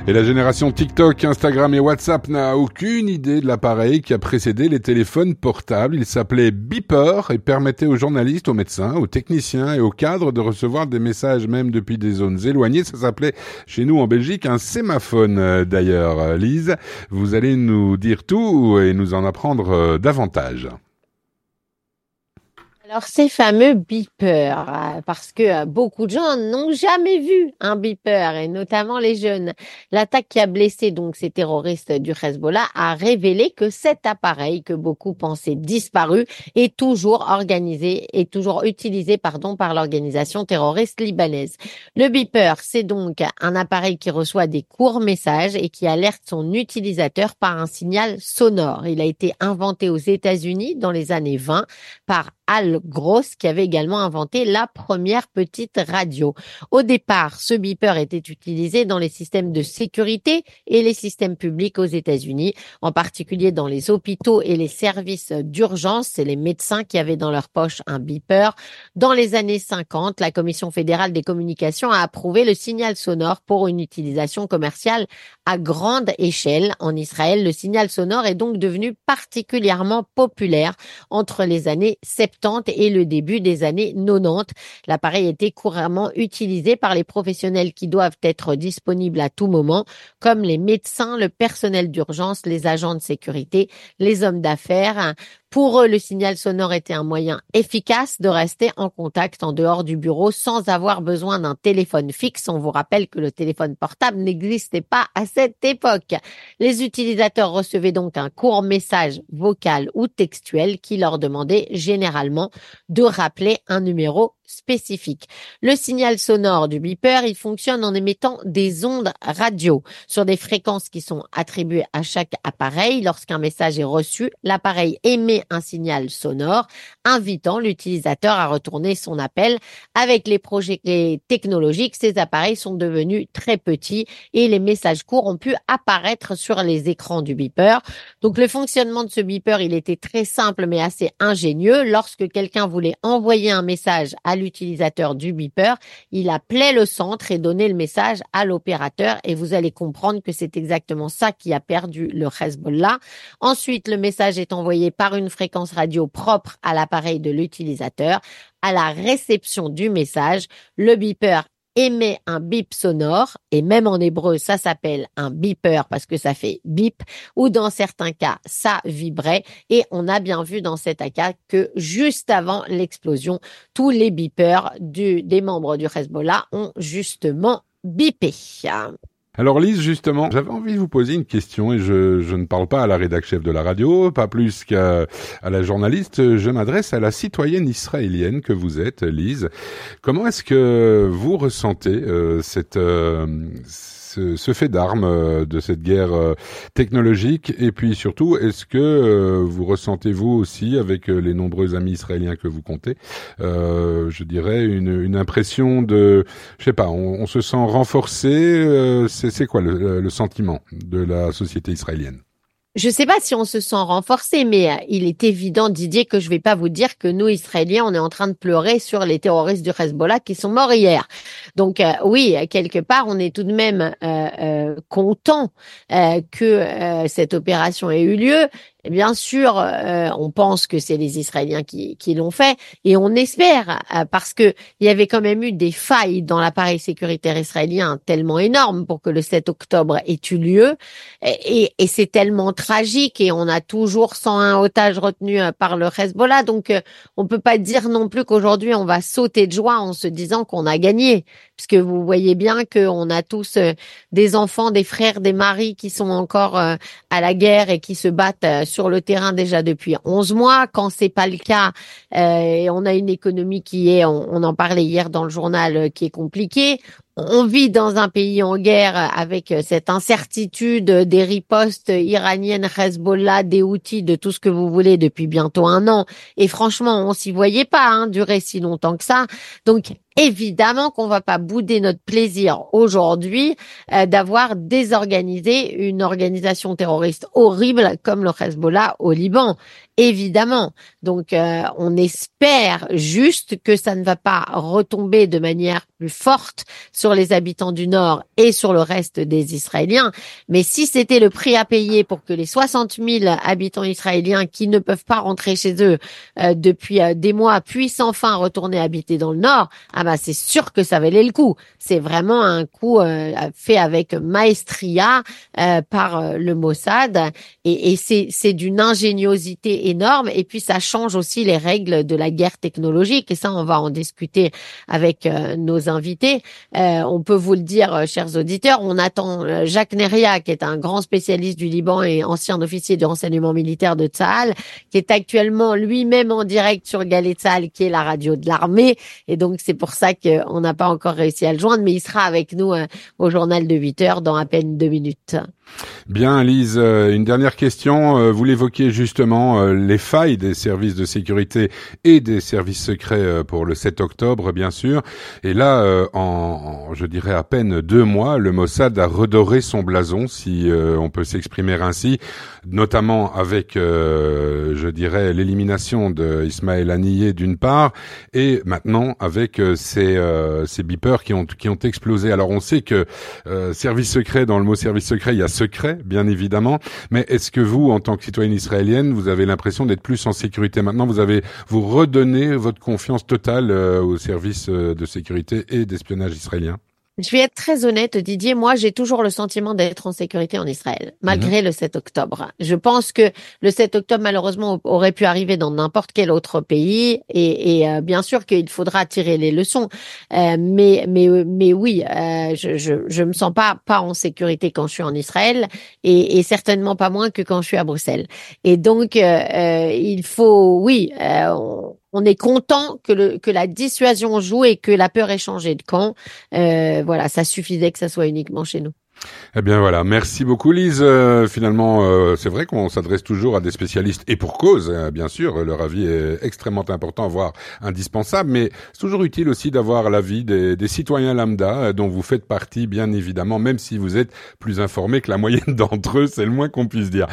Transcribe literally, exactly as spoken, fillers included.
Et la génération TikTok, Instagram et WhatsApp n'a aucune idée de l'appareil qui a précédé les téléphones portables. Il s'appelait Beeper et permettait aux journalistes, aux médecins, aux techniciens et aux cadres de recevoir des messages même depuis des zones éloignées. Ça s'appelait chez nous en Belgique un sémaphone d'ailleurs. Lise, vous allez nous dire tout et nous en apprendre davantage. Alors, ces fameux beepers, parce que beaucoup de gens n'ont jamais vu un beeper, et notamment les jeunes. L'attaque qui a blessé donc ces terroristes du Hezbollah a révélé que cet appareil, que beaucoup pensaient disparu, est toujours organisé et toujours utilisé, pardon, par l'organisation terroriste libanaise. Le beeper, c'est donc un appareil qui reçoit des courts messages et qui alerte son utilisateur par un signal sonore. Il a été inventé aux États-Unis dans les années vingt par Al Gross, qui avait également inventé la première petite radio. Au départ, ce beeper était utilisé dans les systèmes de sécurité et les systèmes publics aux États-Unis, en particulier dans les hôpitaux et les services d'urgence. C'est les médecins qui avaient dans leur poche un beeper. Dans les années cinquante, la Commission fédérale des communications a approuvé le signal sonore pour une utilisation commerciale à grande échelle. En Israël, le signal sonore est donc devenu particulièrement populaire entre les années soixante-dix et le début des années quatre-vingt-dix. L'appareil était couramment utilisé par les professionnels qui doivent être disponibles à tout moment, comme les médecins, le personnel d'urgence, les agents de sécurité, les hommes d'affaires. Pour eux, le signal sonore était un moyen efficace de rester en contact en dehors du bureau sans avoir besoin d'un téléphone fixe. On vous rappelle que le téléphone portable n'existait pas à cette époque. Les utilisateurs recevaient donc un court message vocal ou textuel qui leur demandait généralement de rappeler un numéro spécifique. Le signal sonore du beeper, il fonctionne en émettant des ondes radio sur des fréquences qui sont attribuées à chaque appareil. Lorsqu'un message est reçu, l'appareil émet un signal sonore invitant l'utilisateur à retourner son appel. Avec les projets technologiques, ces appareils sont devenus très petits et les messages courts ont pu apparaître sur les écrans du beeper. Donc le fonctionnement de ce beeper, il était très simple mais assez ingénieux. Lorsque quelqu'un voulait envoyer un message à l'utilisateur du beeper, il appelait le centre et donnait le message à l'opérateur, et vous allez comprendre que c'est exactement ça qui a perdu le Hezbollah. Ensuite, le message est envoyé par une fréquence radio propre à l'appareil de l'utilisateur. À la réception du message, le beeper émet un bip sonore, et même en hébreu, ça s'appelle un beeper parce que ça fait bip, ou dans certains cas, ça vibrait. Et on a bien vu dans cet attaque que juste avant l'explosion, tous les beepers du, des membres du Hezbollah ont justement bipé. Alors Lise, justement, j'avais envie de vous poser une question et je, je ne parle pas à la rédactrice chef de la radio, pas plus qu'à à la journaliste, je m'adresse à la citoyenne israélienne que vous êtes, Lise. Comment est-ce que vous ressentez euh, cette... Euh, Ce, ce fait d'armes euh, de cette guerre euh, technologique, et puis surtout, est-ce que euh, vous ressentez vous aussi, avec euh, les nombreux amis israéliens que vous comptez, euh, je dirais une, une impression de, je sais pas, on, on se sent renforcé, euh, c'est, c'est quoi le, le sentiment de la société israélienne? Je sais pas si on se sent renforcé, mais il est évident, Didier, que je vais pas vous dire que nous, Israéliens, on est en train de pleurer sur les terroristes du Hezbollah qui sont morts hier. Donc euh, oui, quelque part, on est tout de même euh, euh, content euh, que euh, cette opération ait eu lieu. Et bien sûr, euh, on pense que c'est les Israéliens qui, qui l'ont fait, et on espère, euh, parce que il y avait quand même eu des failles dans l'appareil sécuritaire israélien tellement énormes pour que le sept octobre ait eu lieu, et, et, et c'est tellement tragique, et on a toujours cent un otages retenus par le Hezbollah, donc euh, on peut pas dire non plus qu'aujourd'hui on va sauter de joie en se disant qu'on a gagné, puisque vous voyez bien qu'on a tous euh, des enfants, des frères, des maris qui sont encore euh, à la guerre et qui se battent euh, sur le terrain déjà depuis onze mois. Quand c'est pas le cas, euh, on a une économie qui est, on, on en parlait hier dans le journal, euh, qui est compliquée. On vit dans un pays en guerre avec cette incertitude des ripostes iraniennes, Hezbollah, des Houthis, de tout ce que vous voulez depuis bientôt un an. Et franchement, on s'y voyait pas hein, durer si longtemps que ça. Donc, évidemment qu'on va pas bouder notre plaisir aujourd'hui euh, d'avoir désorganisé une organisation terroriste horrible comme le Hezbollah au Liban. évidemment. Donc, euh, on espère juste que ça ne va pas retomber de manière plus forte sur les habitants du Nord et sur le reste des Israéliens. Mais si c'était le prix à payer pour que les soixante mille habitants israéliens qui ne peuvent pas rentrer chez eux euh, depuis euh, des mois puissent enfin retourner habiter dans le Nord, ah bah c'est sûr que ça valait le coup. C'est vraiment un coup euh, fait avec maestria euh, par euh, le Mossad et, et c'est, c'est d'une ingéniosité énorme et puis ça change aussi les règles de la guerre technologique et ça on va en discuter avec euh, nos invités. Euh, on peut vous le dire, euh, chers auditeurs, on attend euh, Jacques Neria, qui est un grand spécialiste du Liban et ancien officier du renseignement militaire de Tsahal, qui est actuellement lui-même en direct sur Galey Tsahal, qui est la radio de l'armée. Et donc, c'est pour ça qu'on n'a pas encore réussi à le joindre, mais il sera avec nous euh, au journal de huit heures dans à peine deux minutes. Bien, Lise, une dernière question. Vous l'évoquiez justement, les failles des services de sécurité et des services secrets pour le sept octobre, bien sûr. Et là, en, en je dirais à peine deux mois, le Mossad a redoré son blason, si euh, on peut s'exprimer ainsi, notamment avec, euh, je dirais, l'élimination de Ismaël Haniyeh d'une part, et maintenant avec euh, ces, euh, ces beepers qui ont qui ont explosé. Alors on sait que euh, service secret, dans le mot service secret, il y a secret, bien évidemment, mais est-ce que vous, en tant que citoyenne israélienne, vous avez l'impression d'être plus en sécurité maintenant? Vous avez vous redonnez votre confiance totale euh, aux services euh, de sécurité et d'espionnage israéliens? Je vais être très honnête, Didier. Moi, j'ai toujours le sentiment d'être en sécurité en Israël, malgré mmh. le sept octobre. Je pense que le sept octobre, malheureusement, aurait pu arriver dans n'importe quel autre pays. Et, et euh, bien sûr qu'il faudra tirer les leçons. Euh, mais, mais, mais oui, euh, je, je, je me sens pas pas en sécurité quand je suis en Israël, et, et certainement pas moins que quand je suis à Bruxelles. Et donc, euh, euh, il faut, oui. Euh, on, On est content que, le, que la dissuasion joue et que la peur ait changé de camp. Euh, voilà, ça suffisait que ça soit uniquement chez nous. Eh bien voilà, merci beaucoup Lise. Euh, finalement, euh, c'est vrai qu'on s'adresse toujours à des spécialistes et pour cause, hein, bien sûr. Leur avis est extrêmement important, voire indispensable, mais c'est toujours utile aussi d'avoir l'avis des, des citoyens lambda euh, dont vous faites partie, bien évidemment, même si vous êtes plus informés que la moyenne d'entre eux, c'est le moins qu'on puisse dire.